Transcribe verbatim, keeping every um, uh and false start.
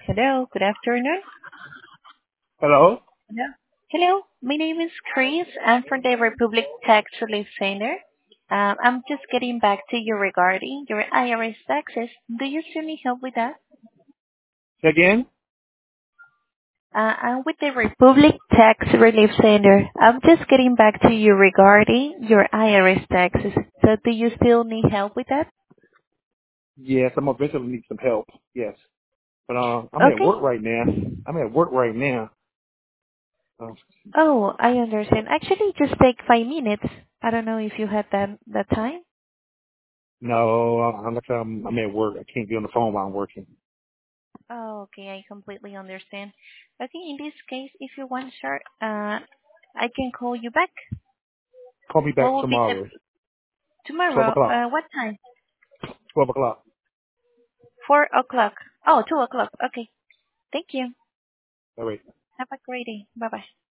Hello, good afternoon. Hello? Hello. Hello, my name is Chris. I'm from the Republic Tax Relief Center. Um, I'm just getting back to you regarding your I R S taxes. Do you still need help with that? Say again? Uh, I'm with the Republic Tax Relief Center. I'm just getting back to you regarding your I R S taxes. So do you still need help with that? Yes, I'm eventually need some help. Yes. But uh, I'm at Okay. work right now. I'm at work right now. Uh, Oh, I understand. Actually, just take five minutes. I don't know if you had that that time. no, I'm like I'm, I'm at work. I can't be on the phone while I'm working. Oh, okay, I completely understand. Okay, in this case, if you want, sir, uh, I can call you back. Call me What back will be the tomorrow. Twelve tomorrow? o'clock. Uh, what time? Twelve o'clock. Four o'clock. Oh, two o'clock. Okay. Thank you. All right. Have a great day. Bye bye.